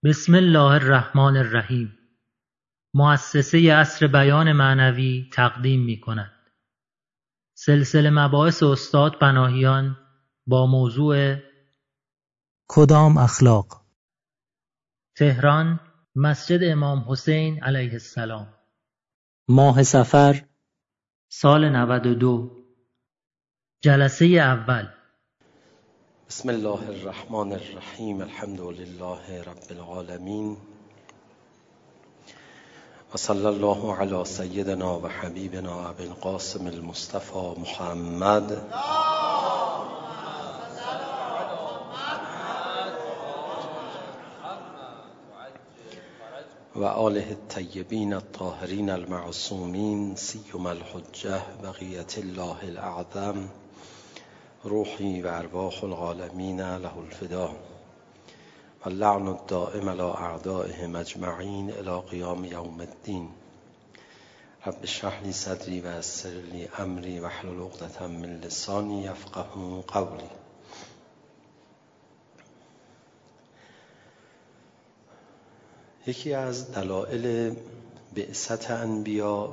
بسم الله الرحمن الرحیم. مؤسسه عصر بیان معنوی تقدیم می کند سلسله مباحث استاد پناهیان با موضوع کدام اخلاق؟ تهران، مسجد امام حسین علیه السلام، ماه صفر، سال 92، جلسه اول. بسم الله الرحمن الرحیم. الحمد لله رب العالمین و صلی الله علی سیدنا و حبیبنا ابی القاسم المصطفى محمد و آله الطیبین الطاهرین المعصومین سیما الحجة بقیة الله الاعظم روحی و ارواح العالمین له الفدا و اللعن الدائم علی اعدائهم اجمعین الی قیام یوم الدین. رب اشرح لی صدری و یسر لی امری واحلل عقدة من لسانی یفقهوا قولی. یکی از دلایل بعثت انبیا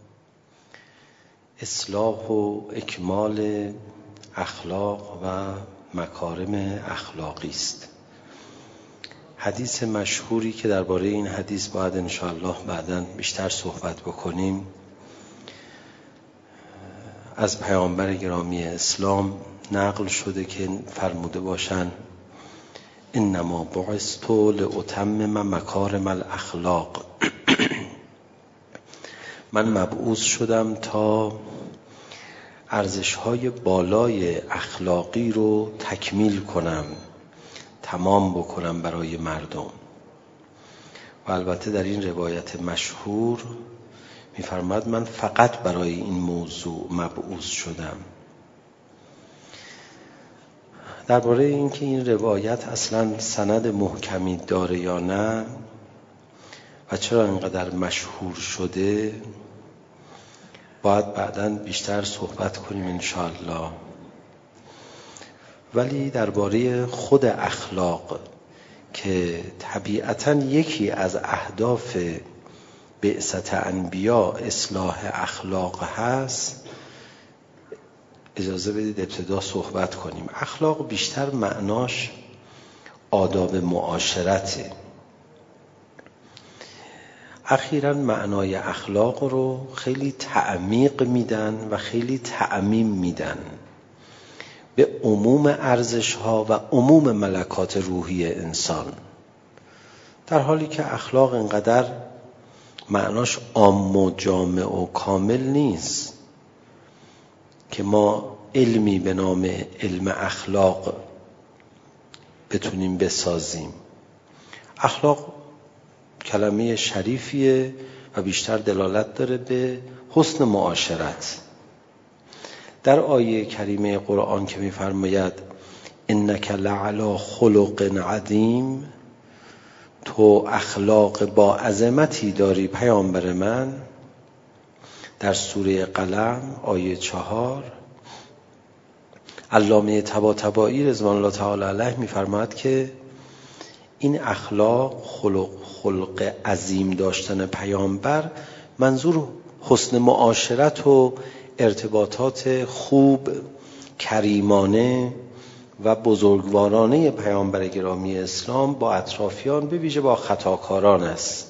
اصلاح و اکمال اخلاق و مکارم اخلاقی است. حدیث مشهوری که درباره این حدیث باید انشاءالله بعداً بیشتر صحبت بکنیم، از پیامبر گرامی اسلام نقل شده که فرموده باشند انما بعثت لاتمم مکارم الاخلاق. من مبعوث شدم تا ارزش‌های بالای اخلاقی رو تکمیل کنم، تمام بکنم برای مردم. و البته در این روایت مشهور می‌فرماید من فقط برای این موضوع مبعوث شدم. درباره اینکه این روایت اصلاً سند محکمی داره یا نه و چرا اینقدر مشهور شده باید بعداً بیشتر صحبت کنیم انشاءالله. ولی درباره خود اخلاق که طبیعتاً یکی از اهداف بعثت انبیا اصلاح اخلاق هست، اجازه بدید ابتدا صحبت کنیم. اخلاق بیشتر معناش آداب معاشرته. اخیراً معنای اخلاق رو خیلی تعمیق میدن و خیلی تعمیم میدن به عموم ارزش‌ها و عموم ملکات روحی انسان، در حالی که اخلاق اینقدر معناش عام و جامع و کامل نیست که ما علمی به نام علم اخلاق بتونیم بسازیم. اخلاق کلمه شریفیه و بیشتر دلالت داره به حسن معاشرت. در آیه کریمه قرآن که می‌فرماید انک لعلی خلق عظیم، تو اخلاق با عظمتی داری پیامبر من، در سوره قلم آیه 4 علامه طباطبایی رضوان الله تعالی علیه می‌فرماید که این اخلاق خلق عظیم داشتن پیامبر منظور حسن معاشرت و ارتباطات خوب، کریمانه و بزرگوارانه پیامبر گرامی اسلام با اطرافیان، به ویژه با خطاکاران است.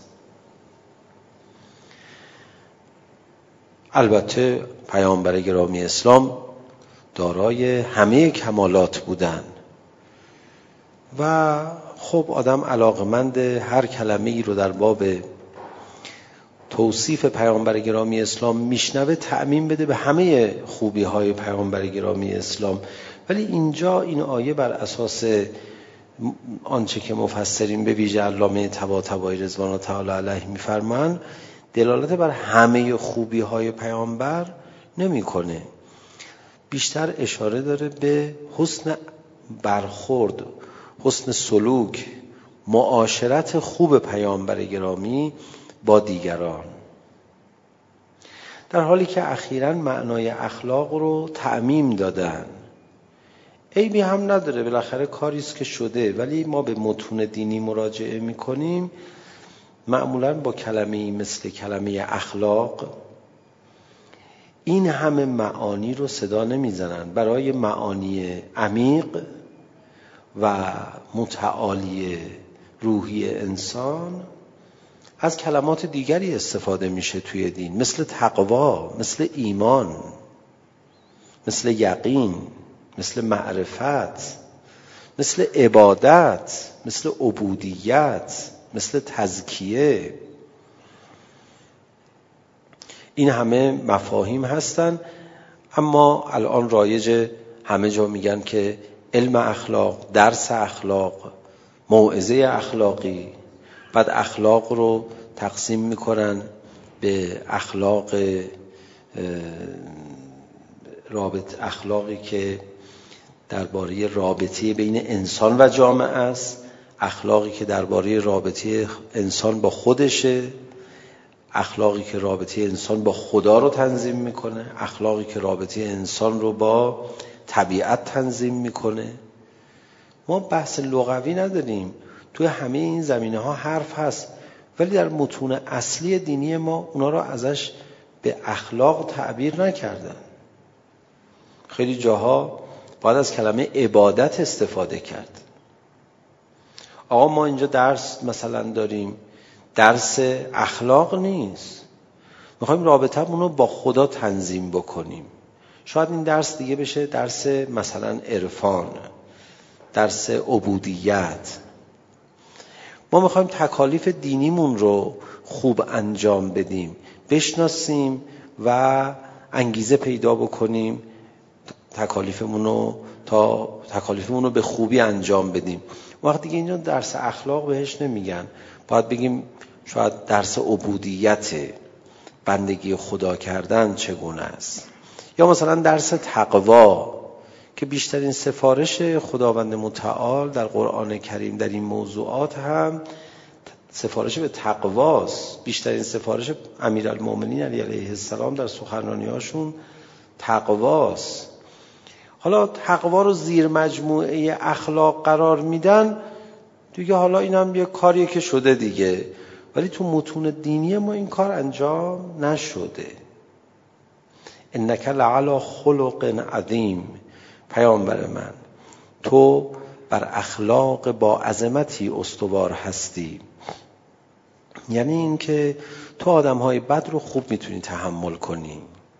البته پیامبر گرامی اسلام دارای همه کمالات بودند و خب آدم علاقمند هر کلمه ای رو در باب توصیف پیامبر گرامی اسلام میشنوه تعمیم بده به همه خوبی های پیامبر گرامی اسلام. ولی اینجا این آیه بر اساس آنچه که مفسرین به ویژه علامه طباطبایی رضوان الله تعالی علیه میفرمان دلالت بر همه خوبی های پیامبر نمیکنه، بیشتر اشاره داره به حسن برخورد، حسن سلوک، معاشرت خوب پیامبر گرامی با دیگران، در حالی که اخیراً معنای اخلاق رو تعمیم دادن. عیبی هم نداره، بالاخره کاریست که شده. ولی ما به متون دینی مراجعه میکنیم، معمولاً با کلمه‌ای مثل کلمه اخلاق این همه معانی رو صدا نمیزنن. برای معانی عمیق و متعالی روحی انسان از کلمات دیگری استفاده میشه توی دین، مثل تقوا، مثل ایمان، مثل یقین، مثل معرفت، مثل عبادت، مثل عبودیت، مثل تزکیه. این همه مفاهیم هستن. اما الان رایج همه جا میگن که علم اخلاق، درس اخلاق، موعظه اخلاقی. بعد اخلاق رو تقسیم میکنن به اخلاق اخلاقی که درباره رابطه بین انسان و جامعه است، اخلاقی که درباره رابطه انسان با خودشه، اخلاقی که رابطه انسان با خدا رو تنظیم میکنه، اخلاقی که رابطه انسان رو با طبیعت تنظیم میکنه. ما بحث لغوی نداریم، توی همه این زمینه ها حرف هست، ولی در متون اصلی دینی ما اونا رو ازش به اخلاق تعبیر نکردن. خیلی جاها باید از کلمه عبادت استفاده کرد. آقا ما اینجا درس مثلا داریم، درس اخلاق نیست، میخوایم رابطه‌مون رو با خدا تنظیم بکنیم. شاید این درس دیگه بشه درس مثلا عرفان، درس عبودیت. ما میخوایم تکالیف دینیمون رو خوب انجام بدیم، بشناسیم و انگیزه پیدا بکنیم تکالیفمون رو به خوبی انجام بدیم. وقتی دیگه اینجا درس اخلاق بهش نمیگن، باید بگیم شاید درس عبودیت، بندگی خدا کردن چگونه است. یا مثلا درس تقوا که بیشترین سفارش خداوند متعال در قرآن کریم در این موضوعات هم سفارش به تقواست. بیشترین سفارش امیرالمومنین علیه السلام در سخنرانی‌هاشون تقواست. حالا تقوا رو زیر مجموعه اخلاق قرار میدن دیگه، حالا اینم یه کاریه که شده دیگه، ولی تو متون دینی ما این کار انجام نشده. انک لعلی خلق عظیم، پیامبر من تو بر اخلاق با عظمتی استوار هستی. یعنی این که تو آدم‌های بد رو خوب میتونی تحمل کنی،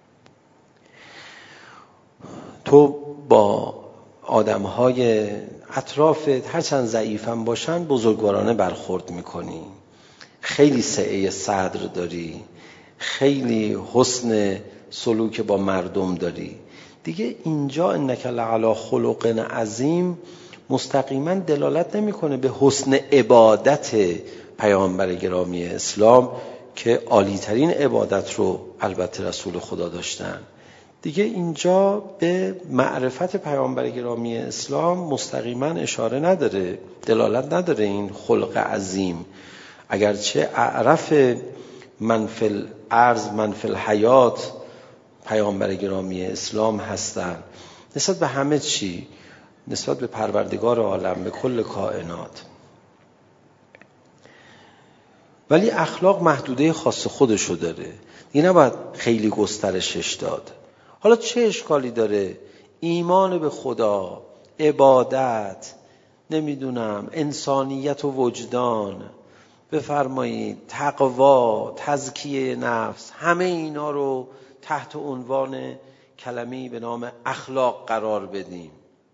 تو با آدم‌های اطرافت هرچند ضعیفم باشن بزرگوارانه برخورد میکنی، خیلی سعه صدر داری، خیلی حسن سلوک با مردم داری دیگه. اینجا انک لعلی خلق عظیم مستقیما دلالت نمیکنه به حسن عبادت پیامبر گرامی اسلام که عالی ترین عبادت رو البته رسول خدا داشتن دیگه. اینجا به معرفت پیامبر گرامی اسلام مستقیما اشاره نداره، دلالت نداره این خلق عظیم. اگرچه اعرف من فی الارض من فی الحیات پیامبر گرامی اسلام هستن نسبت به همه چی، نسبت به پروردگار عالم، به کل کائنات. ولی اخلاق محدوده خاص خودشو داره دیگه، نباید خیلی گسترشش داد. حالا چه اشکالی داره ایمان به خدا، عبادت، نمیدونم انسانیت و وجدان، بفرمایید تقوا، تزکیه نفس، همه اینا رو تحت عنوان کلمه‌ای به نام اخلاق قرار بدیم؟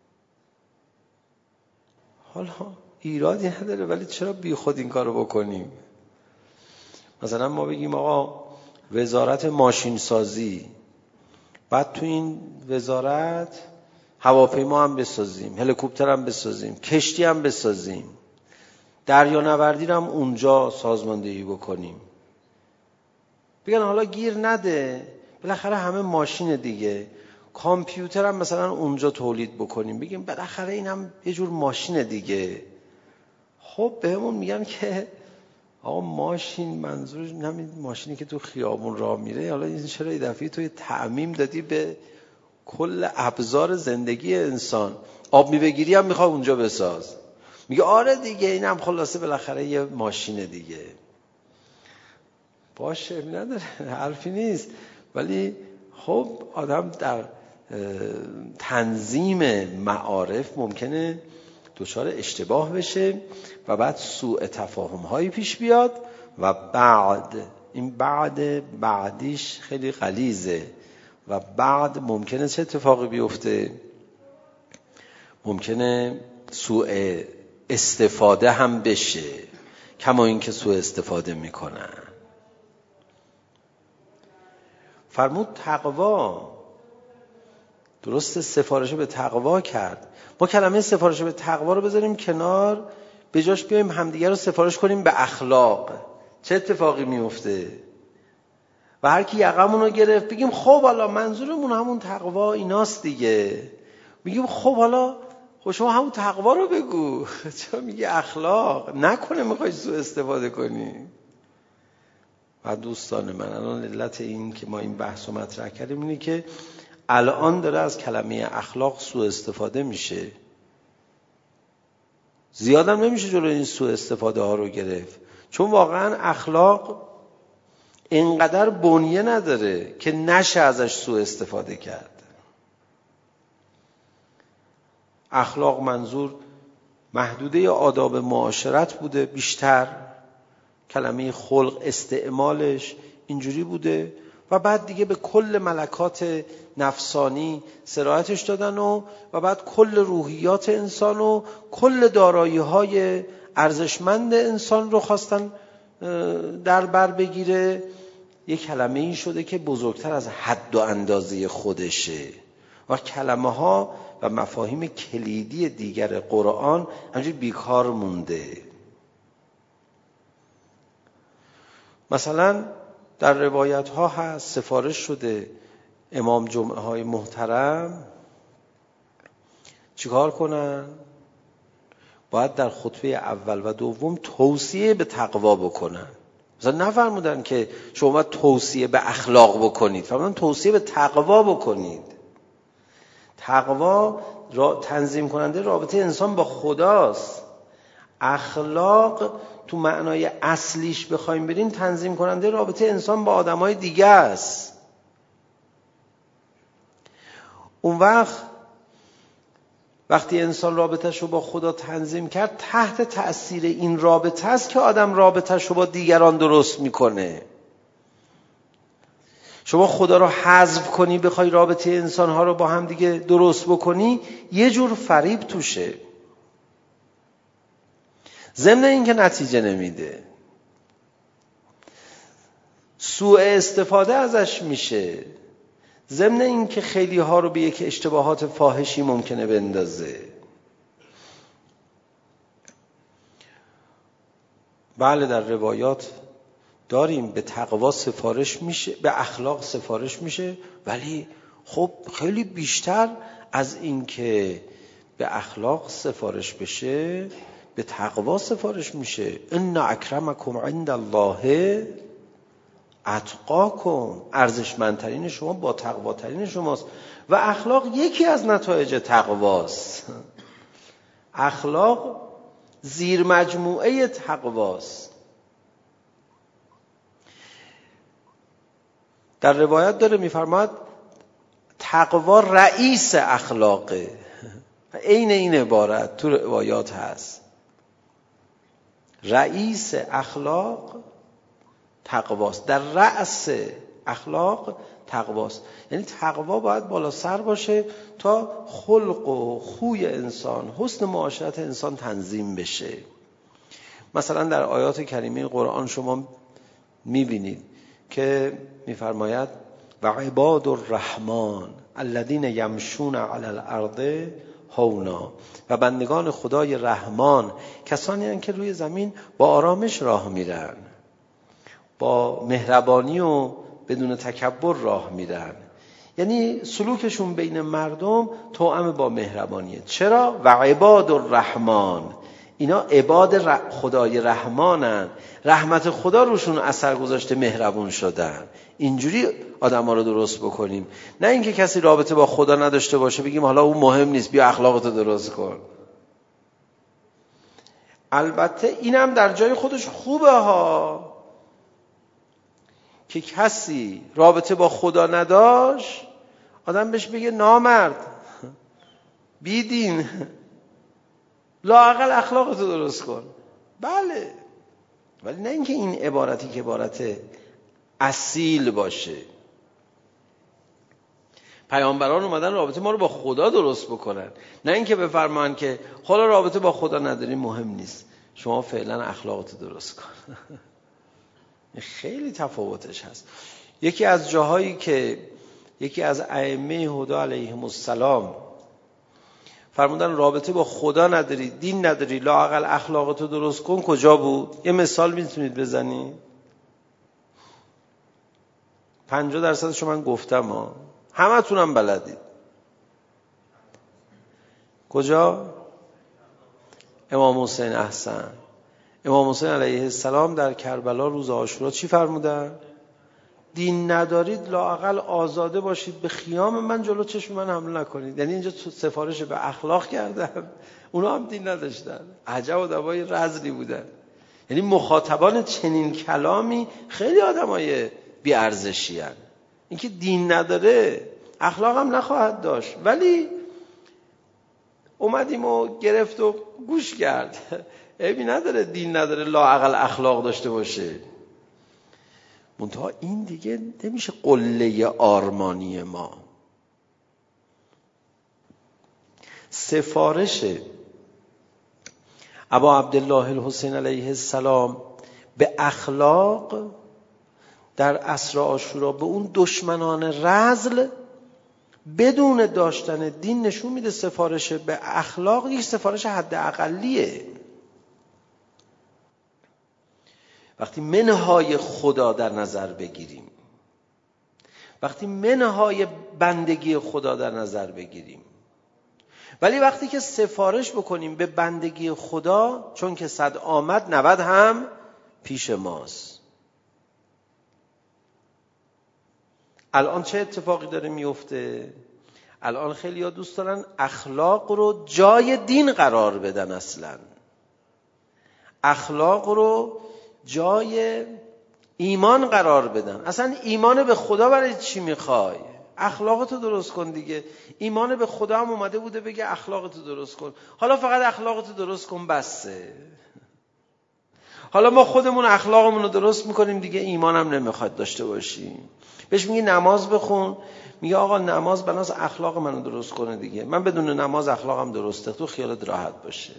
حالا ایرادی نداره، ولی چرا بی خود این کارو بکنیم؟ مثلا ما بگیم آقا وزارت ماشین سازی، بعد تو این وزارت هواپیما هم بسازیم، هلیکوپتر هم بسازیم، کشتی هم بسازیم، دریانوردی هم اونجا سازماندهی بکنیم. بگن حالا گیر نده، بالاخره همه ماشین دیگه، کامپیوتر هم مثلا اونجا تولید بکنیم، بگیم بالاخره این هم یه جور ماشین دیگه. خب بهمون میگن که آقا ماشین منظور همین ماشینی که تو خیابون راه میره، حالا این چرا یه دفعه توی تعمیم دادی به کل ابزار زندگی انسان. آب میبگیری هم میخوای اونجا بساز. میگه آره دیگه اینم خلاصه بالاخره یه ماشین دیگه. باشه نداره، حرفی نیست. ولی خب آدم در تنظیم معارف ممکنه دچار اشتباه بشه و بعد سوء تفاهم هایی پیش بیاد و بعدیش خیلی غلیظه و بعد ممکنه چه اتفاقی بیفته؟ ممکنه سوء استفاده هم بشه، کما این که سوء استفاده میکنن. فرمود تقوا، درست سفارش به تقوا کرد. ما کلمه سفارش به تقوا رو بذاریم کنار، به جاش بیایم همدیگه رو سفارش کنیم به اخلاق. چه اتفاقی میفته؟ و هر کی یقمون رو گرفت بگیم خب حالا منظورمون همون تقوا ایناست دیگه. میگیم خب حالا شما همون تقوا رو بگو. چرا میگی اخلاق؟ نکنه میخوای سوء استفاده کنی. و دوستان من الان علت این که ما این بحث رو مطرح کردیم اینه که الان داره از کلمه اخلاق سوء استفاده میشه. زیادم نمیشه جلوی این سوء استفاده ها رو گرفت، چون واقعا اخلاق اینقدر بنیه نداره که نشه ازش سوء استفاده کرد. اخلاق منظور محدوده آداب معاشرت بوده بیشتر. کلمه خلق استعمالش اینجوری بوده و بعد دیگه به کل ملکات نفسانی سرایتش دادن و بعد کل روحیات انسان و کل دارایی‌های ارزشمند انسان رو خواستن در بر بگیره. یک کلمه این شده که بزرگتر از حد و اندازه خودشه و کلمه ها و مفاهیم کلیدی دیگر قرآن همجوری بیکار مونده. مثلا در روایت ها هست، سفارش شده امام جمعه های محترم چیکار کنن؟ باید در خطبه اول و دوم توصیه به تقوا بکنن. مثلا نفرمودن که شما باید توصیه به اخلاق بکنید، فرمودن توصیه به تقوا بکنید. تقوا تنظیم کننده رابطه انسان با خداست. اخلاق تو معنای اصلیش بخوایم بریم تنظیم کننده رابطه انسان با آدمای دیگه است. اون وقتی انسان رابطه‌ش رو با خدا تنظیم کرد، تحت تأثیر این رابطه است که آدم رابطه‌ش رو با دیگران درست میکنه. شما خدا رو حذف کنی بخوای رابطه انسان‌ها رو با هم دیگه درست بکنی، یه جور فریب توشه، ضمن این که نتیجه نمیده، سوء استفاده ازش میشه، ضمن این که خیلی ها رو به یک اشتباهات فاحشی ممکنه بندازه. بله در روایات داریم به تقوا سفارش میشه، به اخلاق سفارش میشه، ولی خب خیلی بیشتر از این که به اخلاق سفارش بشه به تقوا سفارش میشه. ان اکرمکم عند الله اتقاکم، ارزشمندترین شما با تقواترین شماست. و اخلاق یکی از نتایج تقواست. اخلاق زیر مجموعه تقواست. در روایت داره میفرماد تقوا رئیس اخلاقه. عین این عبارت تو روایات هست، رئیس اخلاق تقواست، در رأس اخلاق تقواست. یعنی تقوا باید بالا سر باشه تا خلق و خوی انسان، حسن معاشرت انسان تنظیم بشه. مثلا در آیات کریمه قرآن شما میبینید که میفرماید و عباد الرحمن الذین یمشون علی الارض هونا، و بندگان خدای رحمان کسانی هستند که روی زمین با آرامش راه میرن، با مهربانی و بدون تکبر راه میرن. یعنی سلوکشون بین مردم توأم با مهربانیه. چرا؟ و عباد الرحمن، اینا عباد خدای رحمانن، رحمت خدا روشون اثر گذاشته، مهربون شدن. اینجوری آدم ها رو درست بکنیم، نه اینکه کسی رابطه با خدا نداشته باشه بگیم حالا اون مهم نیست، بیا اخلاقتو درست کن. البته اینم در جای خودش خوبه ها، که کسی رابطه با خدا نداشت آدم بهش بگه نامرد، بیدین، لااقل اخلاقتو درست کن. بله، ولی نه اینکه این عبارتی که عبارت اصیل باشه. پیامبران اومدن رابطه ما رو با خدا درست بکنن، نه اینکه بفرمان که حالا رابطه با خدا نداری مهم نیست، شما فعلا اخلاقتو درست کن. خیلی تفاوتش هست. یکی از جاهایی که یکی از ائمه هدی علیهم السلام فرمودن رابطه با خدا نداری، دین نداری، لااقل اخلاقتو درست کن، کجا بود؟ یه مثال میتونید بزنید؟ 50% شو من گفتم ها، همه تونم بلدید. کجا؟ امام حسین. احسن. امام حسین علیه السلام در کربلا روز عاشورا چی فرمودن؟ دین ندارید لااقل آزاده باشید، به خیام من جلو چشم من حمله نکنید. یعنی اینجا سفارش به اخلاق کردن، اونا هم دین نداشتن. عجب آدمای رذلی بودن. یعنی مخاطبان چنین کلامی خیلی آدمای بی ارزشی ان. اینکه دین نداره اخلاق هم نخواهد داشت، ولی اومدیم و گرفت و گوش کرد. عیبی نداره دین نداره لااقل اخلاق داشته باشه. منتها این دیگه نمیشه قله آرمانی ما. سفارش ابا عبدالله الحسین علیه السلام به اخلاق در عصر عاشورا به اون دشمنان رذل بدون داشتن دین نشون میده سفارش به اخلاق یک سفارش حد اقلیه. وقتی منهای خدا در نظر بگیریم، وقتی منهای بندگی خدا در نظر بگیریم، ولی وقتی که سفارش بکنیم به بندگی خدا، چون که 100 آمد 90 هم پیش ماست. الان چه اتفاقی داره میفته؟ الان خیلی ها دوست دارن اخلاق رو جای دین قرار بدن، اصلا اخلاق رو جای ایمان قرار بدن. اصلا ایمان به خدا برای چی میخوای؟ اخلاقتو درست کن دیگه. ایمان به خدا هم اومده بوده بگه اخلاقتو درست کن، حالا فقط اخلاقتو درست کن بسه. حالا ما خودمون اخلاقمون رو درست میکنیم دیگه، ایمان هم نمیخواد داشته باشیم. بهش میگه نماز بخون، میگه آقا نماز بناس اخلاق منو درست کنه دیگه، من بدون نماز اخلاقم درسته، تو خیالت راحت باشه.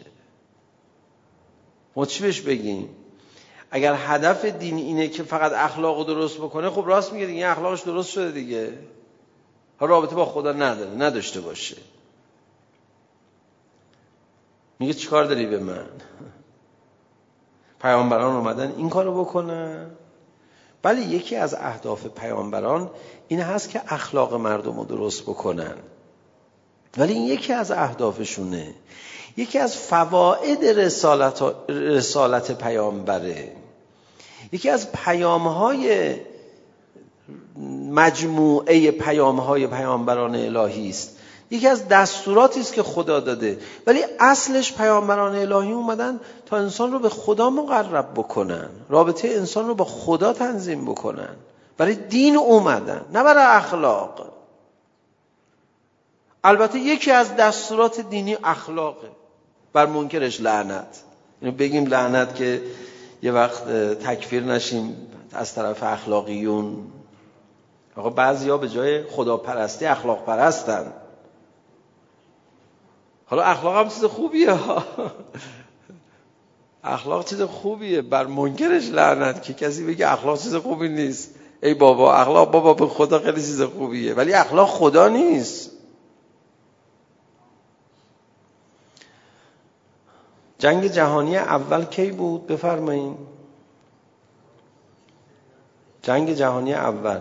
ما چی بهش بگیم؟ اگر هدف دین اینه که فقط اخلاقو درست بکنه، خب راست میگه دیگه، اخلاقش درست شده دیگه، ها رابطه با خدا نداره، نداشته باشه. میگه چیکار داری به من؟ پیامبران اومدن این کارو بکنن. بله، یکی از اهداف پیامبران این هست که اخلاق مردم رو درست بکنن، ولی این یکی از اهدافشونه. یکی از فواید رسالت پیامبره. یکی از پیام‌های مجموعه پیام‌های پیامبران الهی است. یکی از دستوراتی است که خدا داده، ولی اصلش پیامبران الهی اومدن تا انسان رو به خدا مقرب بکنن، رابطه انسان رو با خدا تنظیم بکنن. برای دین اومدن، نه برای اخلاق. البته یکی از دستورات دینی اخلاقه، بر منکرش لعنت. اینو بگیم لعنت که یه وقت تکفیر نشیم از طرف اخلاقیون. آقا بعضیا به جای خداپرستی اخلاق پرستن. حالا اخلاق هم چیز خوبیه، اخلاق چیز خوبیه، بر منکرش لعنت. که کسی بگه اخلاق چیز خوبی نیست، ای بابا اخلاق بابا به خدا خیلی چیز خوبیه، ولی اخلاق خدا نیست. جنگ جهانی اول کی بود؟ بفرمایید. جنگ جهانی اول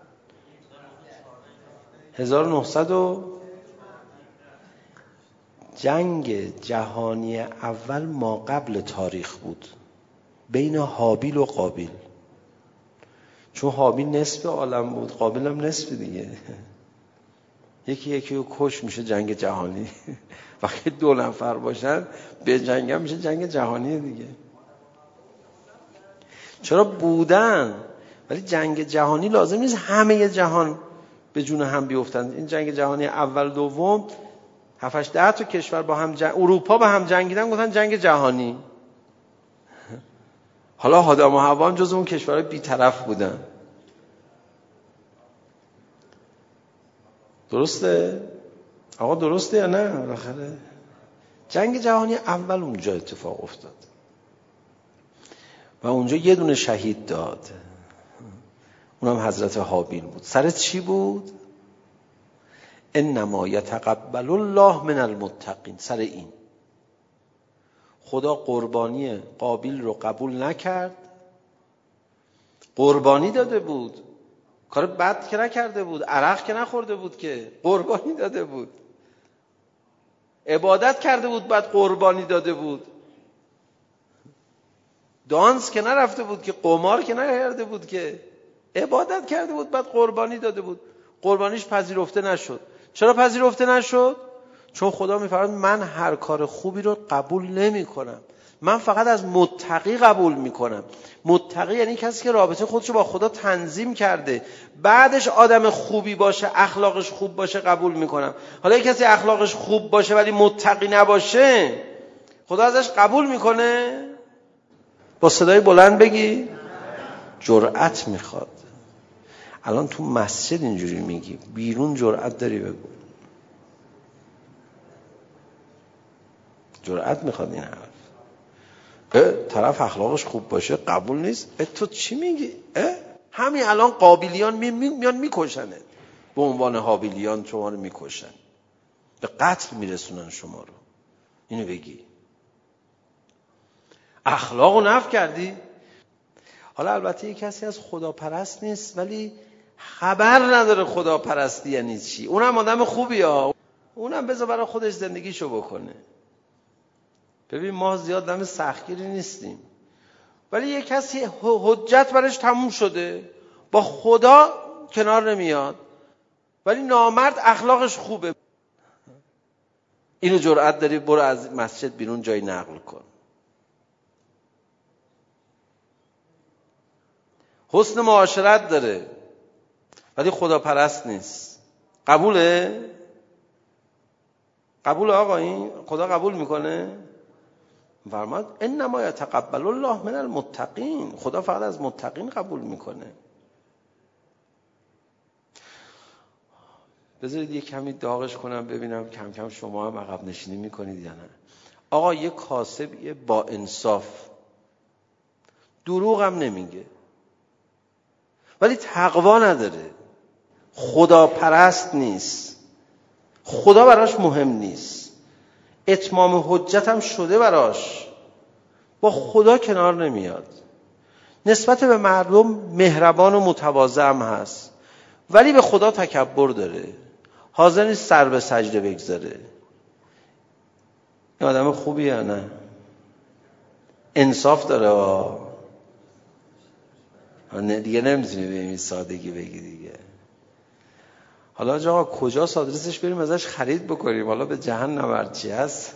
1900 جنگ جهانی اول ما قبل تاریخ بود بین هابیل و قابیل. چون هابیل نصف عالم بود، قابیل هم نصف دیگه. یکی رو کش میشه جنگ جهانی. وقتی 2 نفر باشن به جنگ هم میشه جنگ جهانی دیگه. چرا بودن، ولی جنگ جهانی لازم نیست همه جهان به جون هم بیفتن. این جنگ جهانی اول دوم 7-8-10 تا کشور با هم اروپا با هم جنگیدن، گفتن جنگ جهانی. حالا آدم و حوا هم جز اون کشورهای بی‌طرف بودن. درسته؟ آقا درسته یا نه؟ بالاخره جنگ جهانی اول اونجا اتفاق افتاد و اونجا یه دونه شهید داد، اونم حضرت هابیل بود. سر چی بود؟ انما یتقبل الله من المتقین. سر این خدا قربانی قابیل رو قبول نکرد. قربانی داده بود، کار بد که نکرده بود، عرق که نخورده بود، که قربانی داده بود، عبادت کرده بود، بعد قربانی داده بود، دانس که نرفته بود، که قمار که نکرده بود، که عبادت کرده بود، بعد قربانی داده بود. قربانیش پذیرفته نشد. چرا پذیرفته نشد؟ چون خدا میفرماد من هر کار خوبی رو قبول نمی کنم، من فقط از متقی قبول میکنم. متقی یعنی کسی که رابطه خودش رو با خدا تنظیم کرده، بعدش آدم خوبی باشه، اخلاقش خوب باشه، قبول میکنم. حالا کسی اخلاقش خوب باشه ولی متقی نباشه، خدا ازش قبول میکنه؟ با صدای بلند بگی. جرأت میخواد. الان تو مسجد اینجوری میگی، بیرون جرأت داری بگو. جرأت میخواد این حرف. طرف اخلاقش خوب باشه قبول نیست. تو چی میگی؟ همین الان قابیلیان میان میکشنه، به عنوان هابیلیان شما رو میکشن، به قتل میرسونن شما رو. اینو بگی اخلاقو نفی کردی؟ حالا البته یک کسی از خداپرست نیست ولی خبر نداره خداپرستی یعنی چی. اونم آدم خوبیه، اونم بذار برای خودش زندگیشو بکنه. ببین ما زیاد دم سختگیری نیستیم، ولی یک کسی حجت برش تموم شده، با خدا کنار نمیاد، ولی نامرد اخلاقش خوبه. اینو جرأت داری برو از مسجد بیرون جای نقل کن. حسن معاشرت داره ولی خداپرست نیست. قبوله؟ قبوله آقا؟ این خدا قبول میکنه؟ فرماد انما یتقبل الله من المتقین. خدا فقط از متقین قبول میکنه. بذارید یه کمی داغش کنم ببینم کم کم شما هم عقب نشینی میکنید یا نه. آقا یه کاسب با انصاف، دروغ هم نمیگه ولی تقوا نداره، خدا پرست نیست، خدا براش مهم نیست، اتمام حجت هم شده براش، با خدا کنار نمیاد، نسبت به مردم مهربان و متواضع هم هست ولی به خدا تکبر داره، حاضر نیست سر به سجده بگذاره. این آدم خوبیه یا نه؟ انصاف داره. دیگه نمیتونی به این سادگی بگی دیگه. حالا آقا کجا آدرسش بریم ازش خرید بکنیم؟ حالا به جهنم هرچی هست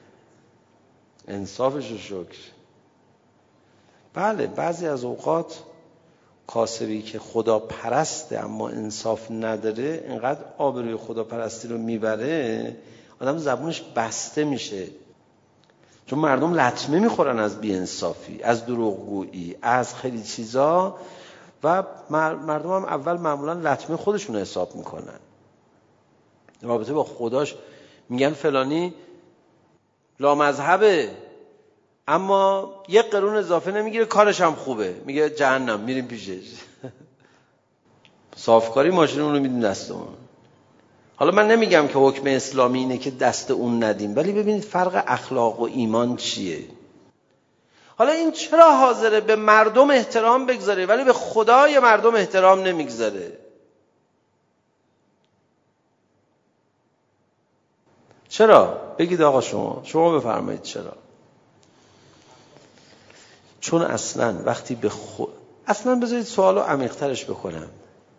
انصافش رو شکر. بله بعضی از اوقات کاسبی که خدا پرسته اما انصاف نداره اینقدر آبروی خدا پرستی رو میبره آدم زبونش بسته میشه، چون مردم لطمه میخورن از بی‌انصافی، از دروغگویی، از خیلی چیزا و مردم هم اول معمولا لطمه خودشون حساب میکنن. رابطه با خداش میگن فلانی لامذهبه اما یک قرون اضافه نمیگیره، کارش هم خوبه، میگه جهنم میریم پیشش. صافکاری ماشین اون رو میدیم دستمون. حالا من نمیگم که حکم اسلامی اینه که دست اون ندیم، ولی ببینید فرق اخلاق و ایمان چیه. حالا این چرا حاضره به مردم احترام بگذاره ولی به خدای مردم احترام نمیگذاره؟ چرا؟ بگید آقا شما بفرمایید چرا. چون اصلا وقتی اصلا بذارید سوالو عمیق‌ترش بکنم.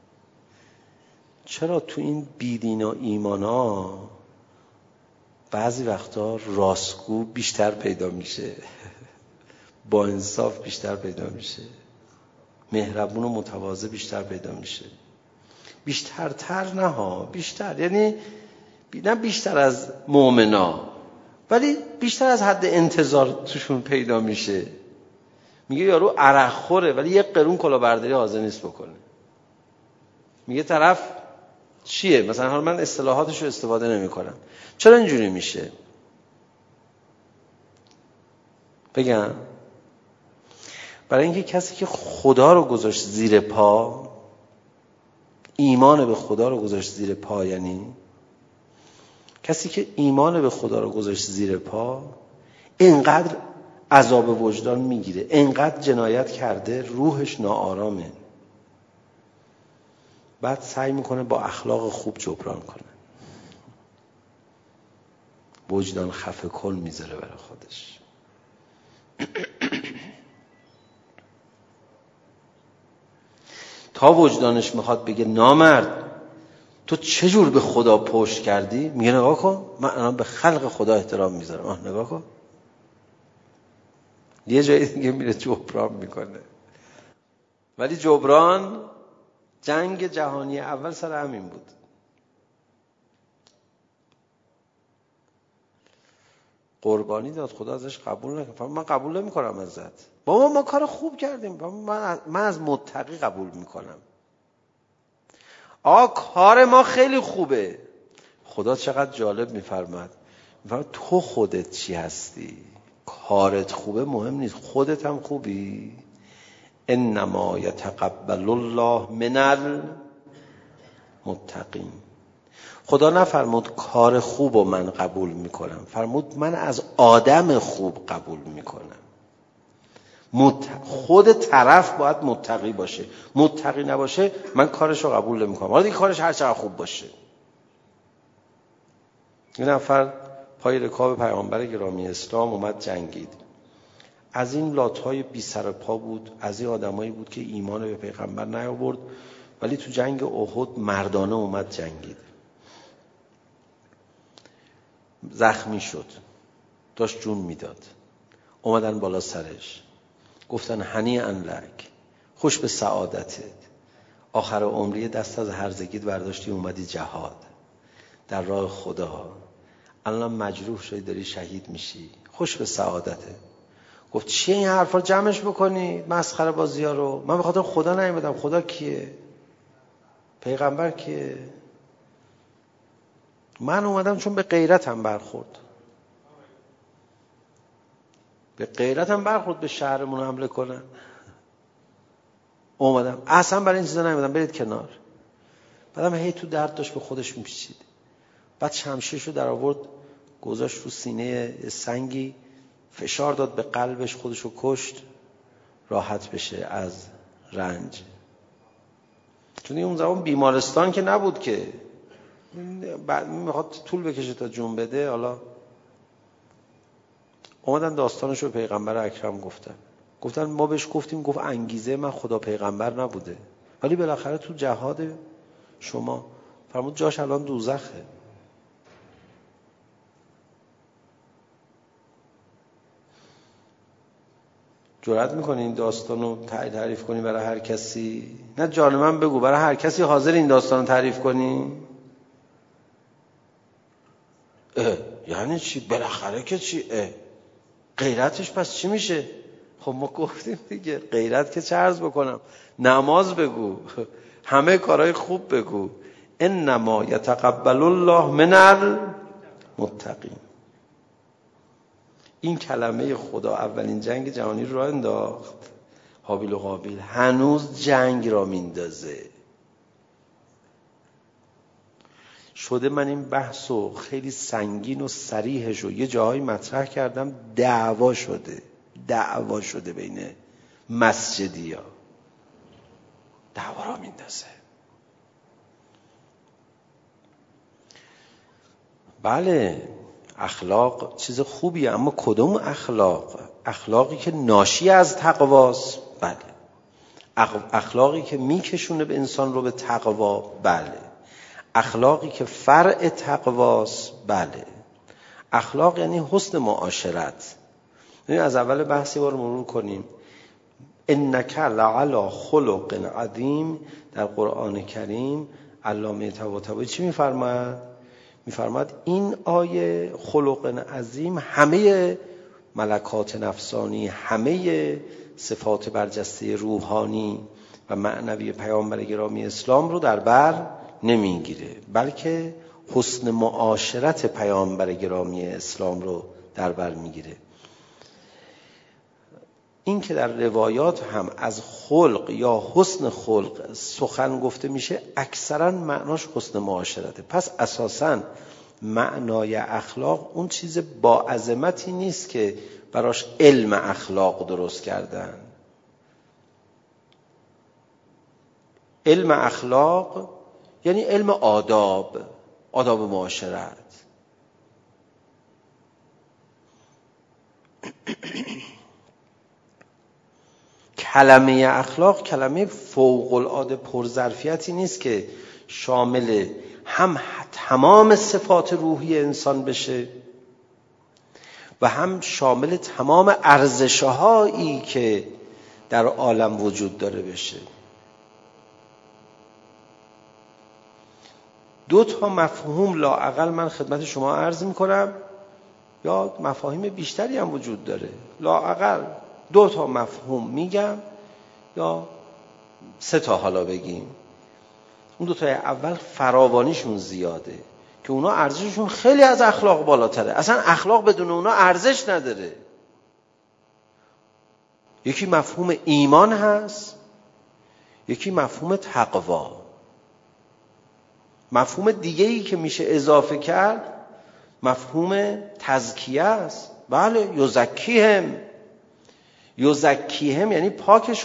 چرا تو این بیدین و ایمانا بعضی وقتا راستگو بیشتر پیدا میشه، با انصاف بیشتر پیدا میشه، مهربون و متواضع بیشتر پیدا میشه؟ بیشترتر نه ها، بیشتر یعنی نه بیشتر از مؤمنا، ولی بیشتر از حد انتظار توشون پیدا میشه. میگه یارو عرق خوره ولی یک قرون کلاهبرداری حاضر نیست بکنه. میگه طرف چیه؟ مثلا حالا من اصطلاحاتشو استفاده نمی کنم. چرا اینجوری میشه؟ بگم برای اینکه کسی که خدا رو گذاشت زیر پا، ایمان به خدا رو گذاشت زیر پا، یعنی کسی که ایمان به خدا رو گذاشت زیر پا اینقدر عذاب وجدان میگیره، اینقدر جنایت کرده، روحش ناآرامه، بعد سعی میکنه با اخلاق خوب جبران کنه، وجدان خفه کن میذاره برای خودش. تا وجدانش میخواد بگه نامرد تو چجور به خدا پشت کردی، میگه نگاه کن من الان به خلق خدا احترام میذارم، نگاه کن. یه جایی دیگه میره جبران میکنه. ولی جبران جنگ جهانی اول سر همین بود. قربانی داد، خدا ازش قبول نکرد. من قبول نمیکنم ازت. بابا ما کار خوب کردیم، من از متقی قبول میکنم. کار ما خیلی خوبه. خدا چقدر جالب میفرماد تو خودت چی هستی؟ کارت خوبه مهم نیست، خودت هم خوبی. انما یتقبل الله من المتقین. خدا نفرمود کار خوب رو من قبول میکنم، فرمود من از آدم خوب قبول میکنم. خود طرف باید متقی باشه، متقی نباشه من کارش رو قبول نمیکنم، حالا دیگه کارش هر چقدر خوب باشه. یه نفر پای رکاب پیامبر گرامی اسلام اومد جنگید. از این لاتهای بی سر پا بود، از این آدمایی بود که ایمان به پیغمبر نیاورد، ولی تو جنگ احد مردانه اومد جنگید. زخمی شد، داشت جون میداد. اومدن بالا سرش گفتن هنیئا لک، خوش به سعادتت، آخر عمری دست از هرزگیت برداشتی اومدی جهاد در راه خدا، الان مجروح شدی داری شهید میشی، خوش به سعادتت. گفت چیه این حرفا جمعش بکنی مسخره بازی ها رو؟ من به خاطر خدا نیومدم. خدا کیه؟ پیغمبر کیه؟ من اومدم چون به غیرتم برخورد، به غیرتم برخورد به شهرمون حمله کنن. اومدم اصلا برای این چیزا نیومدم، برید کنار. بعدم هی تو درد داشت به خودش میپیچید. بعد شمشیرشو در آورد گذاشت رو سینه سنگی، فشار داد به قلبش، خودشو کشت راحت بشه از رنج. چون اون زمان بیمارستان که نبود که، بعد میخواد طول بکشه تا جون بده. حالا اومدن داستانشو به پیغمبر اکرم گفتن ما بهش گفتیم، گفت انگیزه من خدا پیغمبر نبوده، ولی بالاخره تو جهاد شما. فرمود جاش الان دوزخه. جرأت میکنی این داستانو تعریف کنی برای هر کسی؟ نه جان من بگو، برای هر کسی حاضر این داستانو تعریف کنی؟ یعنی چی؟ بالاخره که چی؟ غیرتش پس چی میشه؟ خب ما گفتیم دیگه غیرت که چه عرض بکنم، نماز بگو، همه کارهای خوب بگو. انما یتقبل الله من المتقین. این کلمه خدا اولین جنگ جهانی رو انداخت، هابیل و قابیل. هنوز جنگ را میندازه. شده من این بحثو خیلی سنگین و صریحش رو یه جاهای مطرح کردم، دعوا شده بین مسجدی ها، دعوا را میندازه. بله اخلاق چیز خوبیه، اما کدوم اخلاق؟ اخلاقی که ناشی از تقواست؟ بله. اخلاقی که میکشونه به انسان رو به تقوا؟ بله. اخلاقی که فرع تقواست؟ بله. اخلاق یعنی حسن معاشرت. از اول بحث یه بار مرور کنیم. انک لعلی خلق عظیم. در قرآن کریم علامه طباطبایی چی میفرماد؟ میفرماد این آیه خلق عظیم همه ملکات نفسانی، همه صفات برجسته روحانی و معنوی پیامبر گرامی اسلام رو در بر نمیگیره، بلکه حسن معاشرت پیامبر گرامی اسلام رو در بر میگیره. این که در روایات هم از خلق یا حسن خلق سخن گفته میشه، اکثرا معناش حسن معاشرته. پس اساساً معنای اخلاق اون چیز با عظمتی نیست که براش علم اخلاق درست کردن. علم اخلاق یعنی علم آداب معاشرت. کلمه اخلاق کلمه فوق العاده پرظرفیتی نیست که شامل هم تمام صفات روحی انسان بشه و هم شامل تمام ارزش‌هایی که در عالم وجود داره بشه. دو تا مفهوم لااقل من خدمت شما عرض می‌کنم، یا مفاهیم بیشتری هم وجود داره، لااقل 2 تا مفهوم میگم یا 3 تا حالا بگیم. اون 2 تای اول فراوانیشون زیاده که اونا ارزششون خیلی از اخلاق بالاتره. اصلا اخلاق بدون اونا ارزش نداره. یکی مفهوم ایمان هست، یکی مفهوم تقوا. مفهوم دیگه‌ای که میشه اضافه کرد مفهوم تزکیه است. بله، یزکیهم یعنی پاکش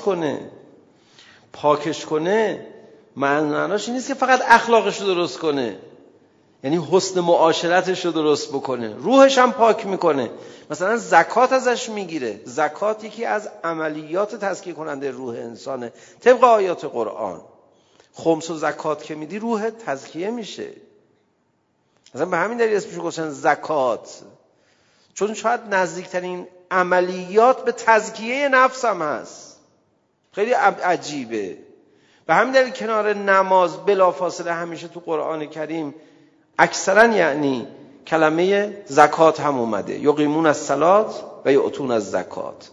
کنه. معناش این نیست که فقط اخلاقش رو درست کنه، یعنی حسن معاشرتش رو درست بکنه، روحش هم پاک میکنه. مثلا زکات ازش میگیره. زکات یکی از عملیات تزکیه کننده روح انسانه طبق آیات قرآن. خمس و زکات که میدی روح تزکیه میشه. مثلا به همین دلیل اسمش گذاشتن زکات، چون شاید نزدیکترین عملیات به تزکیه نفس هم هست. خیلی عجیبه. به همین دلیل کنار نماز بلافاصله همیشه تو قرآن کریم اکثرا یعنی کلمه زکات هم اومده. یقیمون الصلاة و یؤتون الزکات.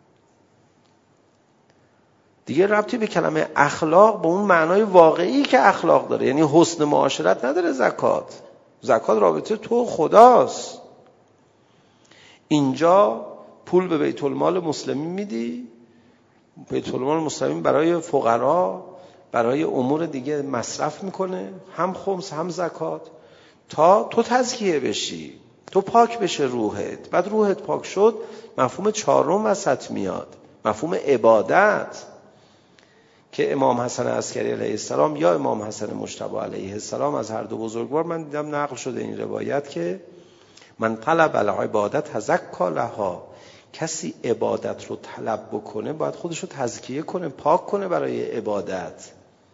دیگه ربطی به کلمه اخلاق به اون معنای واقعی که اخلاق داره، یعنی حسن معاشرت نداره. زکات رابطه تو خداست. اینجا پول به بیت المال مسلمین میدی، بیت المال مسلمین برای فقرا، برای امور دیگه مصرف میکنه، هم خمس هم زکات، تا تو تزکیه بشی، تو پاک بشه روحت. بعد روحت پاک شد، مفهوم 4 وسط میاد، مفهوم عبادت، که امام حسن عسکری علیه السلام یا امام حسن مجتبی علیه السلام از هر دو بزرگوار من دیدم نقل شده این روایت که من طلب العبادت تزکا لها، کسی عبادت رو طلب بکنه باید خودش رو تزکیه کنه، پاک کنه برای عبادت.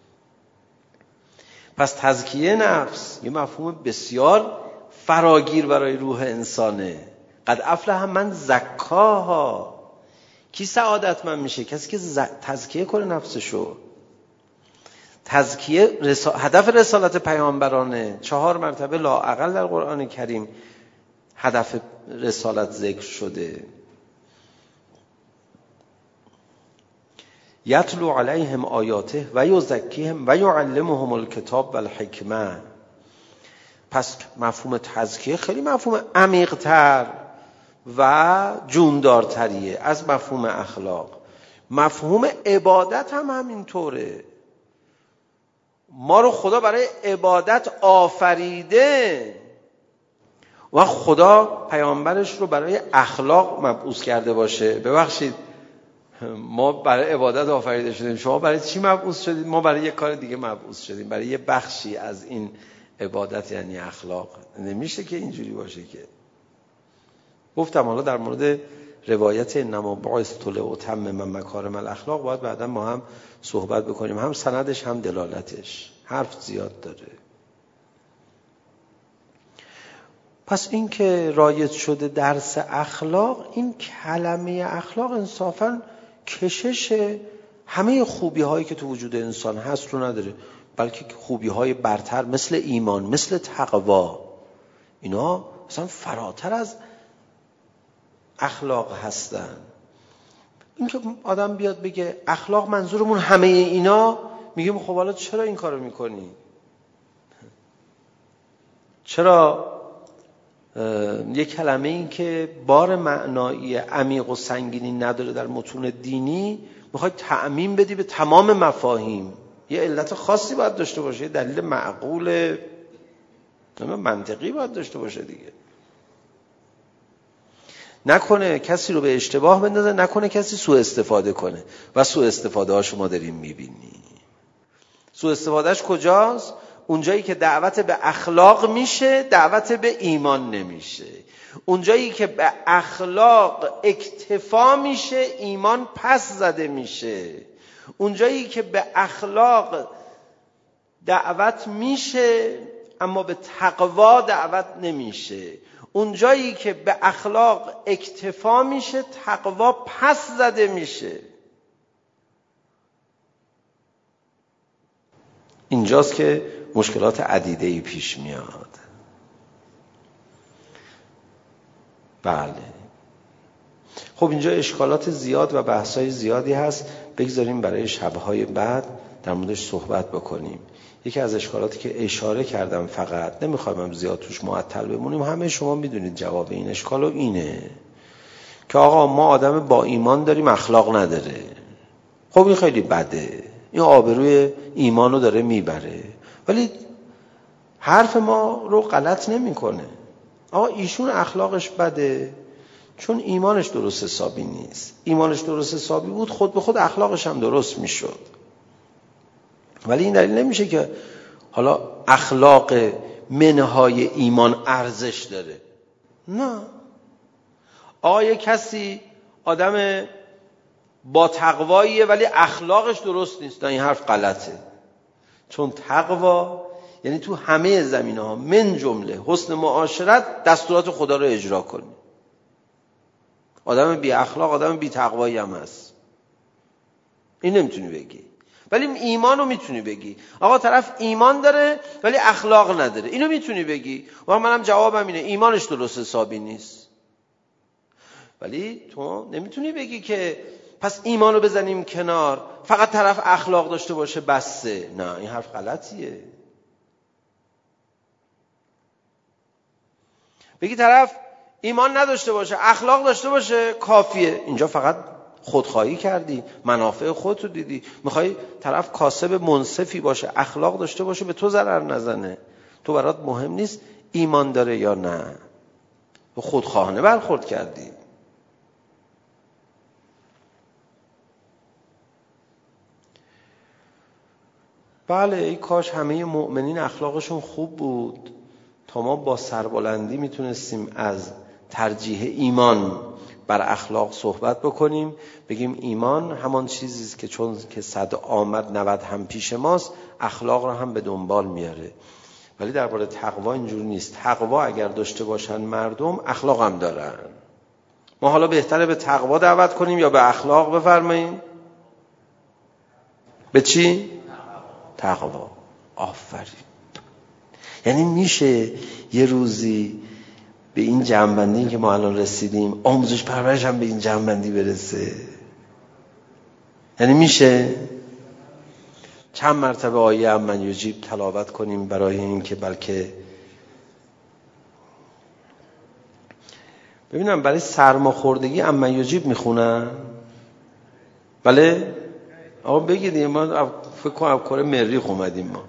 پس تزکیه نفس یه مفهوم بسیار فراگیر برای روح انسانه. قد افلح من زکاها. کی سعادتمند میشه؟ کسی که تزکیه کنه نفسشو. تزکیه هدف رسالت پیامبرانه. 4 مرتبه لااقل در قرآن کریم هدف رسالت ذکر شده. یتلو علیهم آیاته و یزکیهم و یعلمهم الکتاب و الحکمه. پس مفهوم تزکیه خیلی مفهوم عمیق‌تر و جوندارتریه از مفهوم اخلاق. مفهوم عبادت هم همینطوره. ما رو خدا برای عبادت آفریده و خدا پیامبرش رو برای اخلاق مبعوث کرده باشه. ببخشید ما برای عبادت آفریده شدیم، شما برای چی مبعوث شدید؟ ما برای یک کار دیگه مبعوث شدیم، برای یه بخشی از این عبادت یعنی اخلاق. نمیشه که اینجوری باشه که گفتم حالا در مورد روایت انما بعثت لاتمم مکارم الاخلاق باید بعدا ما هم صحبت بکنیم، هم سندش هم دلالتش، حرف زیاد داره. پس این که رایج شده درس اخلاق، این کلمه اخلاق انصافاً کشش همه خوبی هایی که تو وجود انسان هست رو نداره، بلکه خوبی های برتر مثل ایمان، مثل تقوا، اینا اصلا فراتر از اخلاق هستن. این که آدم بیاد بگه اخلاق منظورمون همه اینا، میگیم خب حالا چرا این کارو میکنی؟ چرا یک کلمه این که بار معنایی عمیق و سنگینی نداره در متون دینی میخوای تعمیم بدی به تمام مفاهیم؟ یه علت خاصی باید داشته باشه، یه دلیل معقول منطقی باید داشته باشه دیگه. نکنه کسی رو به اشتباه بندازه، نکنه کسی سوء استفاده کنه، و سوء استفاده ها شما داریم میبینی. سوء استفادهش کجاست؟ اونجایی که دعوت به اخلاق میشه، دعوت به ایمان نمیشه. اونجایی که به اخلاق اکتفا میشه، ایمان پس زده میشه. اونجایی که به اخلاق دعوت میشه اما به تقوا دعوت نمیشه. اونجایی که به اخلاق اکتفا میشه، تقوا پس زده میشه. اینجاست که مشکلات عدیده‌ای پیش میاد. بله. خب اینجا اشکالات زیاد و بحث‌های زیادی هست، بگذاریم برای شب‌های بعد در موردش صحبت بکنیم. یکی از اشکالاتی که اشاره کردم، فقط نمیخوایم زیاد توش معطل بمونیم، همه شما میدونید جواب این اشکالو اینه که آقا ما آدم با ایمان داریم، اخلاق نداره. خب این خیلی بده، این آبروی ایمانو داره میبره، ولی حرف ما رو غلط نمیکنه. آقا ایشون اخلاقش بده چون ایمانش درست حسابی نیست. ایمانش درست حسابی بود خود به خود اخلاقش هم درست میشد. ولی این دلیل نمیشه که حالا اخلاق منهای ایمان ارزش داره. نه. آقا یه کسی آدم با تقواییه ولی اخلاقش درست نیست، نه، این حرف غلطه. چون تقوا یعنی تو همه زمینه‌ها من جمله حسن معاشرت دستورات خدا رو اجرا کنی. آدم بی اخلاق آدم بی تقوایی هم هست، این نمیتونی بگی. ولی ایمان رو میتونی بگی. آقا طرف ایمان داره ولی اخلاق نداره، اینو میتونی بگی. و منم جوابم اینه ایمانش درست حسابی نیست. ولی تو نمیتونی بگی که پس ایمانو بزنیم کنار، فقط طرف اخلاق داشته باشه بسه. نه، این حرف غلطیه. بگی طرف ایمان نداشته باشه، اخلاق داشته باشه، کافیه. اینجا فقط خودخواهی کردی، منافع خودتو دیدی. میخوای طرف کاسب منصفی باشه، اخلاق داشته باشه، به تو ضرر نزنه. تو برات مهم نیست ایمان داره یا نه، تو خودخواهانه برخورد کردی. بله، ای کاش همه مؤمنین اخلاقشون خوب بود تا ما با سربلندی میتونستیم از ترجیح ایمان بر اخلاق صحبت بکنیم، بگیم ایمان همان چیزیست که چون که 100 آمد 90 هم پیش ماست، اخلاق رو هم به دنبال میاره. ولی درباره تقوا اینجور نیست. تقوا اگر داشته باشن مردم، اخلاق هم دارن. ما حالا بهتره به تقوا دعوت کنیم یا به اخلاق؟ بفرمایید. به چی؟ تقوا. آفرین. یعنی میشه یه روزی به این جمع‌بندی که ما الان رسیدیم، آموزش پرورش هم به این جمع‌بندی برسه؟ یعنی میشه چند مرتبه آیه امن یجیب تلاوت کنیم برای این که بلکه ببینم برای سرماخوردگی امن یجیب میخونن؟ بله؟ آقا بگید، ما فکر کنم کره مریخ اومدیم ما.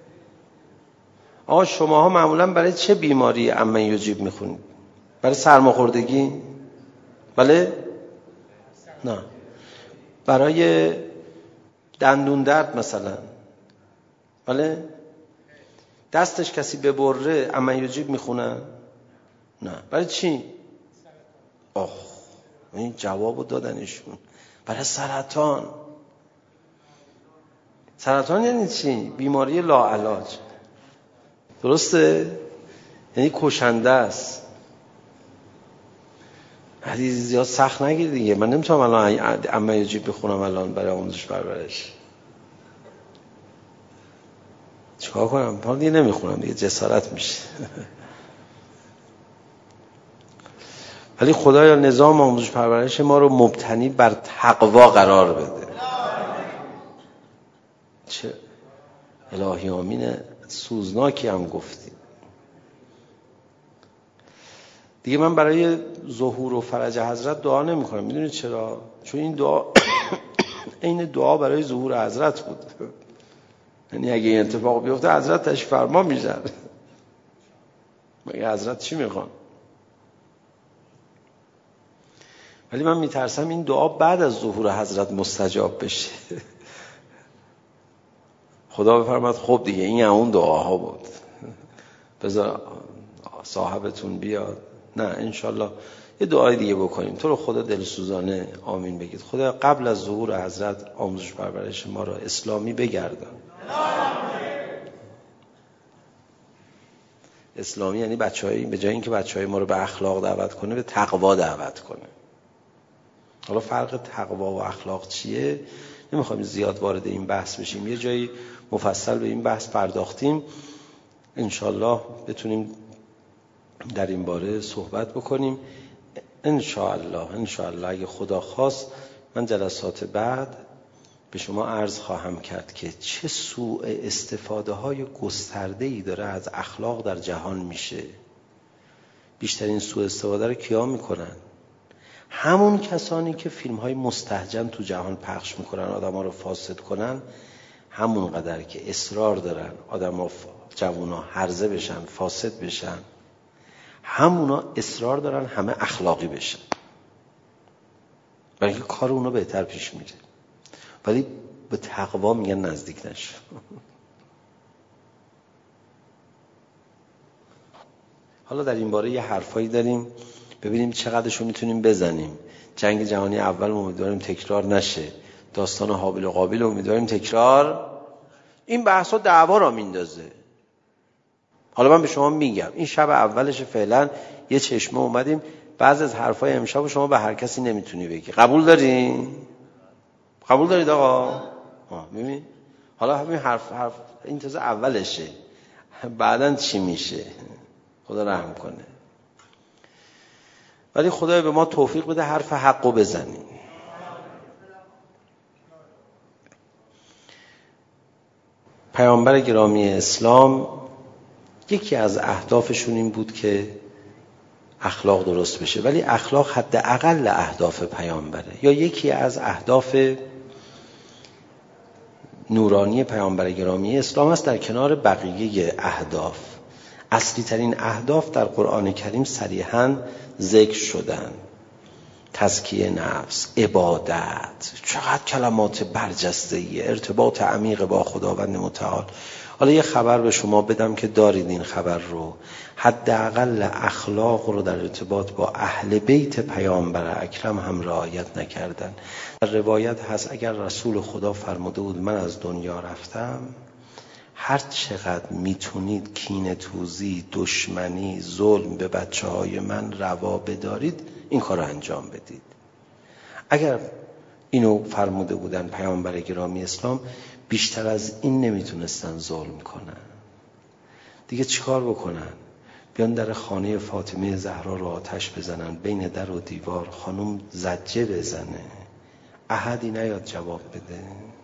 آقا شماها معمولا برای چه بیماری امن یجیب میخونید؟ برای سرماخوردگی؟ بله؟ نه. برای دندون درد مثلا؟ بله؟ دستش کسی ببره امن یجیب میخونن؟ نه. برای چی؟ این جوابو دادنشون. برای سرطان یعنی چی؟ بیماری لاعلاج، درسته؟ یعنی کشنده است. حدیث زیاد سخت نگیر دیگه. من نمیتونم الان عمه یجیب بخونم الان برای آموزش پرورش. چیکار کنم؟ حالا دیگه نمیخونم دیگه، جسارت میشه. ولی خدایا نظام آموزش پرورش ما رو مبتنی بر تقوا قرار بده. چه الهی آمین سوزناکی هم گفتی. دیگه من برای ظهور و فرج حضرت دعا نمی کنم. میدونید چرا؟ چون این دعا این دعا برای ظهور حضرت بود. یعنی اگه این اتفاق بیفته حضرت تشریف فرما میشن. مگه حضرت چی میخوان؟ ولی من میترسم این دعا بعد از ظهور حضرت مستجاب بشه. خدا بفرماد خب دیگه این اون دعاها بود، بذار صاحبتون بیاد. نه انشالله یه دعای دیگه بکنیم. تو رو خدا دلسوزانه آمین بگید. خدا قبل از ظهور حضرت آموزش پرورش ما را اسلامی بگردان. اسلامی یعنی بچه‌های به جای اینکه بچه‌های ما رو به اخلاق دعوت کنه به تقوا دعوت کنه. حالا فرق تقوا و اخلاق چیه؟ نمیخوایم زیاد وارد این بحث بشیم. یه جایی مفصل به این بحث پرداختیم. انشالله بتونیم در این باره صحبت بکنیم. انشالله اگه خدا خواست من جلسات بعد به شما عرض خواهم کرد که چه سوء استفاده های گسترده ای داره از اخلاق در جهان میشه. بیشترین سوء استفاده رو کیا میکنن؟ همون کسانی که فیلم های مستهجن تو جهان پخش میکنن آدم ها رو فاسد کنن، همون قدر که اصرار دارن آدم ها جوونا هرزه بشن، فاسد بشن، همونا اصرار دارن همه اخلاقی بشن، برای اینکه کار اونا بهتر پیش میره. ولی به تقوا میگن نزدیک نشو. حالا در این باره یه حرفایی داریم، ببینیم چقدرشو میتونیم بزنیم. جنگ جهانی اول امیدواریم تکرار نشه. داستان هابیل و قابیل امیدواریم تکرار. این بحثا دعوا را میندازه. حالا من به شما میگم این شب اولش فعلا یه چشمه اومدیم. بعضی از حرفای امشب شما به هر کسی نمیتونی بگی. قبول دارین؟ قبول دارید آقا؟ ببین حالا همین حرف این تازه اولشه. بعدن چی میشه؟ خدا رحم کنه. ولی خدای به ما توفیق بده حرف حقو بزنیم. پیامبر گرامی اسلام یکی از اهدافشون این بود که اخلاق درست بشه، ولی اخلاق حداقل اهداف پیامبره، یا یکی از اهداف نورانی پیامبر گرامی اسلام است در کنار بقیه اهداف. اصلی ترین اهداف در قرآن کریم صریحاً ذکر شدن: تزکیه نفس، عبادت. چقدر کلمات برجسته‌ای، ارتباط عمیق با خداوند متعال. حالا یه خبر به شما بدم که دارید این خبر رو. حداقل اخلاق رو در ارتباط با اهل بیت پیامبر اکرم هم رعایت نکردن. در روایت هست اگر رسول خدا فرموده بود من از دنیا رفتم، هر چقدر میتونید کینه توزی، دشمنی، ظلم به بچه‌های من روا بدارید این کار رو انجام بدید. اگر اینو فرموده بودن پیامبر گرامی اسلام، بیشتر از این نمیتونستن ظلم کنن. دیگه چیکار بکنن؟ بیان در خانه فاطمه زهرا رو آتش بزنن، بین در و دیوار خانم زجه بزنه، احدی نیاد جواب بده،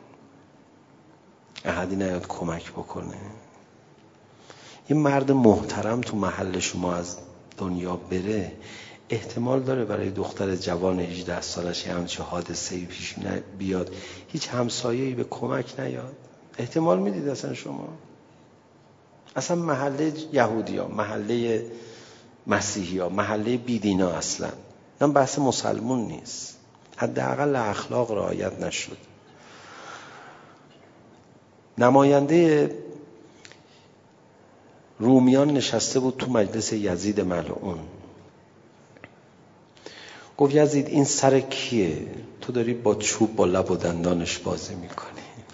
احدی نیاد کمک بکنه. یه مرد محترم تو محل شما از دنیا بره، احتمال داره برای دختر جوان 18 سالش همچه حادثه‌ای پیش بیاد، هیچ همسایه‌ای به کمک نیاد؟ احتمال میدید اصلا شما؟ اصلا محله یهودی‌ها، محله مسیحی‌ها، محله بیدینا، اصلا این بحث مسلمون نیست. حداقل اخلاق رعایت نشد. نماینده رومیان نشسته بود تو مجلس یزید ملعون. گفت یزید این سر کیه؟ تو داری با چوب با لب و دندانش بازی میکنی.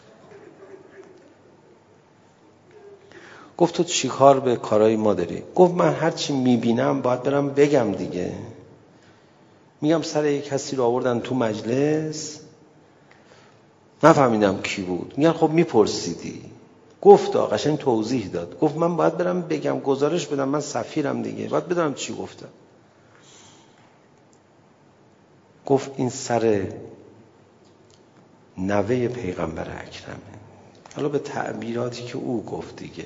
گفت تو چی کار به کارهای ما داری؟ گفت من هرچی میبینم باید برم بگم دیگه. میگم سر یک کسی رو آوردن تو مجلس، نفهمیدم کی بود. میگن خب میپرسیدی. گفت قشنگ توضیح داد. گفت من باید برم بگم، گزارش بدم، من سفیرم دیگه، باید بدونم چی گفتم. گفت این سر نوه پیغمبر اکرمه. حالا به تعبیراتی که او گفت دیگه.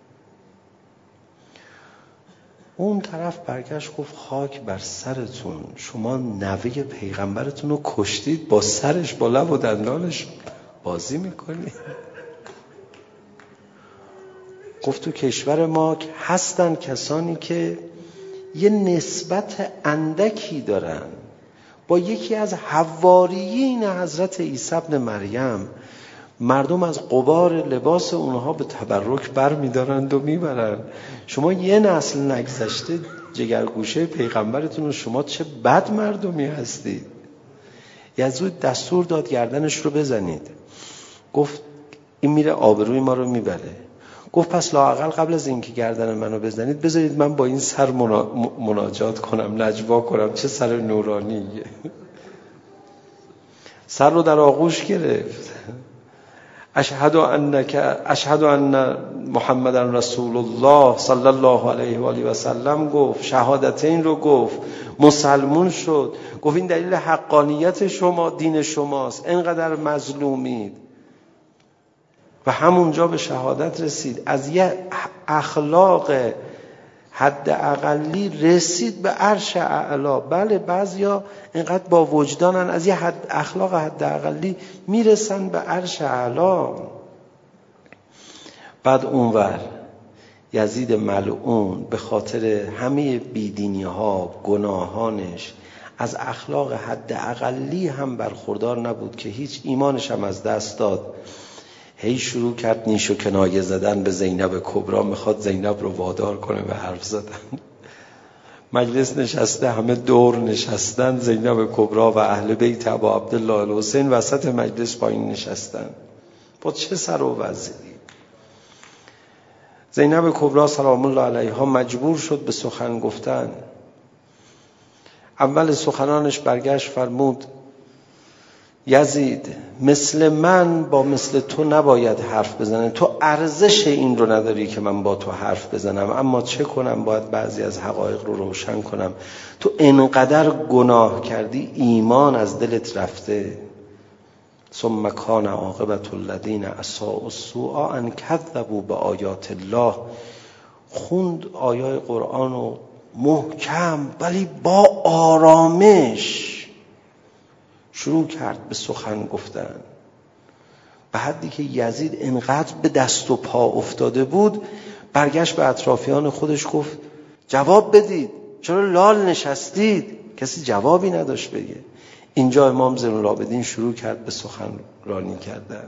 اون طرف برگشت گفت خاک بر سرتون، شما نوه پیغمبرتون رو کشتید، با سرش با لب و دندانش بازی میکنید. گفت تو کشور ما هستن کسانی که یه نسبت اندکی دارن با یکی از حواریین حضرت عیسی ابن مریم. مردم از غبار لباس اونها به تبرک بر می‌دارند و میبرن. شما یه نسل نگذشته جگرگوشه پیغمبرتون و شما چه بد مردمی هستید. یزید دستور داد گردنش رو بزنید. گفت این میره آبروی ما رو میبره. گفت پس لااقل قبل از اینکه گردن منو بزنید بذارید من با این سر مناجات کنم، نجوا کنم. چه سر نورانیه. سر رو در آغوش گرفت. اشهد ان محمد رسول الله صلی الله علیه و آله و سلم گفت. شهادتین رو گفت. مسلمون شد. گفت این دلیل حقانیت شما، دین شماست. اینقدر مظلومید. و همونجا به شهادت رسید. از یه اخلاق حد اقلی رسید به عرش اعلا. بله بعضیا اینقدر با وجدانن، از یه اخلاق حد اقلی میرسن به عرش اعلا. بعد اونور یزید ملعون به خاطر همه بیدینی ها گناهانش از اخلاق حد اقلی هم برخوردار نبود که هیچ، ایمانش هم از دست داد. هی شروع کرد نیش و کنایه زدن به زینب کبرا، میخواد زینب رو وادار کنه به حرف زدن. مجلس نشسته، همه دور نشستن، زینب کبرا و اهل بیت ابا عبدالله الحسین وسط مجلس پایین نشستن. با چه سر و وضعی. زینب کبرا سلام الله علیها مجبور شد به سخن گفتن. اول سخنانش برگشت فرمود یزید مثل من با مثل تو نباید حرف بزنه. تو ارزش این رو نداری که من با تو حرف بزنم، اما چه کنم، باید بعضی از حقایق رو روشن کنم. تو انقدر گناه کردی، ایمان از دلت رفته. ثم کان عاقبة الذین اساءوا السوء ان کذبوا بآیات الله. خوند آیات قرآن رو محکم ولی با آرامش شروع کرد به سخن گفتن. به حدی که یزید انقدر به دست و پا افتاده بود، برگشت به اطرافیان خودش گفت جواب بدید، چرا لال نشستید؟ کسی جوابی نداشت بگه. اینجا امام زین العابدین شروع کرد به سخنرانی کردن.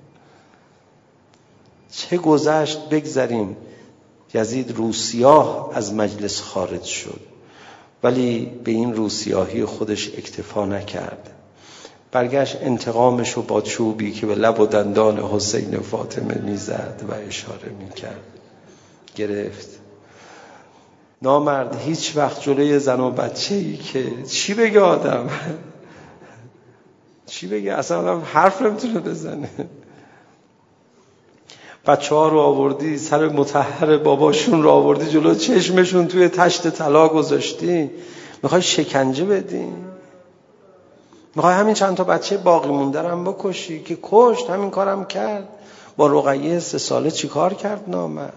چه گذشت بگذریم. یزید روسیاه از مجلس خارج شد، ولی به این روسیاهی خودش اکتفا نکرد. برگشت انتقامش رو با چوبی که به لب و دندان حسین فاطمه میزد و اشاره میکرد گرفت. نامرد هیچ وقت جلوی زن و بچه‌ای که چی بگه آدم، چی بگه، اصلا آدم حرف نمیتونه بزنه. بچه ها رو آوردی سر مطهر باباشون رو آوردی جلو چشمشون توی تشت طلا گذاشتی، میخوای شکنجه بدی؟ میخوای همین چند تا بچه باقی مونده رو هم بکشی؟ که کشت، همین کارم کرد. با رقیه 3 ساله چی کار کرد نامرد؟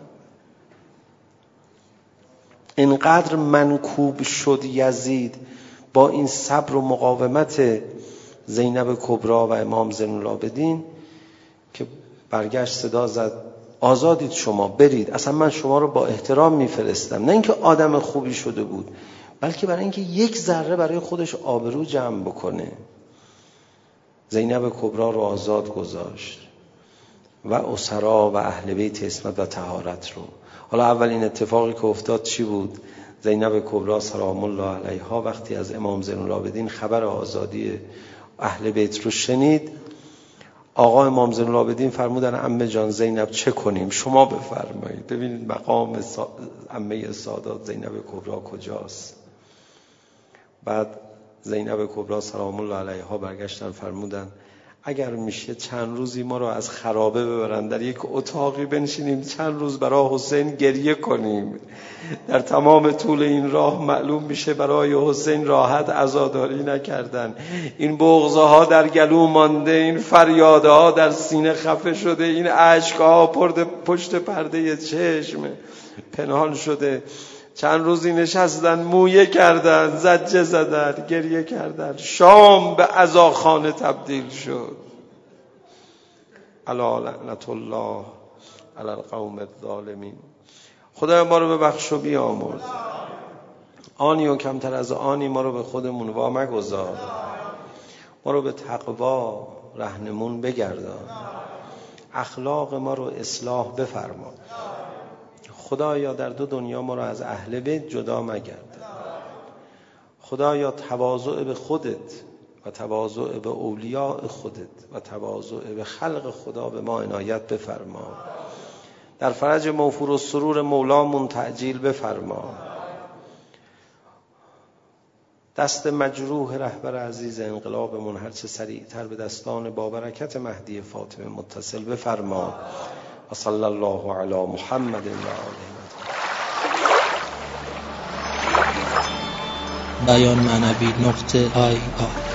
اینقدر منکوب شد یزید با این صبر و مقاومت زینب کبرا و امام زین العابدین که برگشت صدا زد آزادید شما، برید، اصلا من شما رو با احترام میفرستم. نه اینکه آدم خوبی شده بود، بلکه برای اینکه یک ذره برای خودش آبرو جمع بکنه. زینب کبرا رو آزاد گذاشت و اسرا و اهل بیت عصمت و طهارت رو. حالا اولین اتفاقی که افتاد چی بود؟ زینب کبری سلام الله علیها وقتی از امام زین العابدین خبر آزادی اهل بیت رو شنید، آقا امام زین العابدین فرمودن عمه جان زینب چه کنیم؟ شما بفرمایید. ببینید مقام عمه سادات زینب کبری کجاست. بعد زینب کبری سلام الله علیها برگشتن فرمودن اگر میشه چند روزی ما رو از خرابه ببرن، در یک اتاقی بنشینیم چند روز برای حسین گریه کنیم. در تمام طول این راه معلوم میشه برای حسین راحت عزاداری نکردن، این بغضه ها در گلو مانده، این فریاده ها در سینه خفه شده، این اشک ها پشت پرده چشم پنهان شده. چند روزی نشستن، مویه کردن، زجه زدن، گریه کردن. شام به عزاخانه تبدیل شد. الا لعنت الله علی القوم الظالمین. خدا ما رو ببخش و بیامرز. آنی و کمتر از آنی ما رو به خودمون وا مگذار. ما رو به تقوا رهنمون بگردان. اخلاق ما رو اصلاح بفرما. خدایا در دو دنیا ما را از اهل بیت جدا مگردان. خدایا تواضع به خودت و تواضع به اولیاء خودت و تواضع به خلق خدا به ما عنایت بفرما. در فرج موفور و سرور مولامون تعجیل بفرما. دست مجروح رهبر عزیز انقلابمون هرچه سریعتر به دستان بابرکت مهدی فاطمه متصل بفرما. و صلی الله علی محمد و آله. بیان معنوی .IR